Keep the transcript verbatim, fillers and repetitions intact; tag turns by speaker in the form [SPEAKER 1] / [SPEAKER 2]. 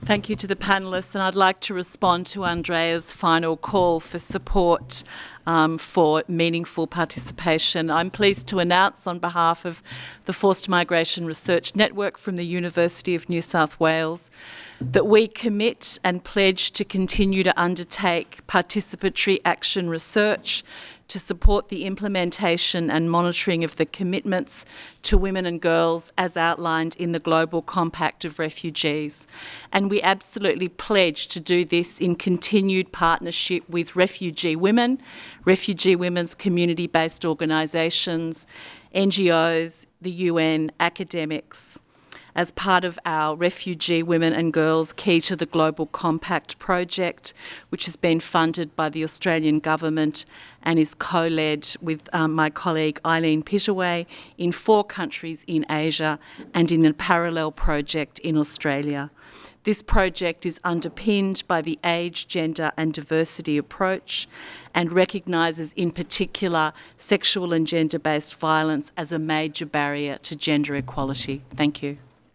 [SPEAKER 1] Thank you to the panellists, and I'd like to respond to Andrea's final call for support um, for meaningful participation. I'm pleased to announce on behalf of the Forced Migration Research Network from the University of New South Wales that we commit and pledge to continue to undertake participatory action research to support the implementation and monitoring of the commitments to women and girls as outlined in the Global Compact of Refugees. And we absolutely pledge to do this in continued partnership with refugee women, refugee women's community-based organisations, N G Os, the U N, academics, as part of our Refugee Women and Girls Key to the Global Compact project, which has been funded by the Australian Government and is co-led with um, my colleague Eileen Pittaway in four countries in Asia and in a parallel project in Australia. This project is underpinned by the age, gender and diversity approach and recognises in particular sexual and gender-based violence as a major barrier to gender equality. Thank you.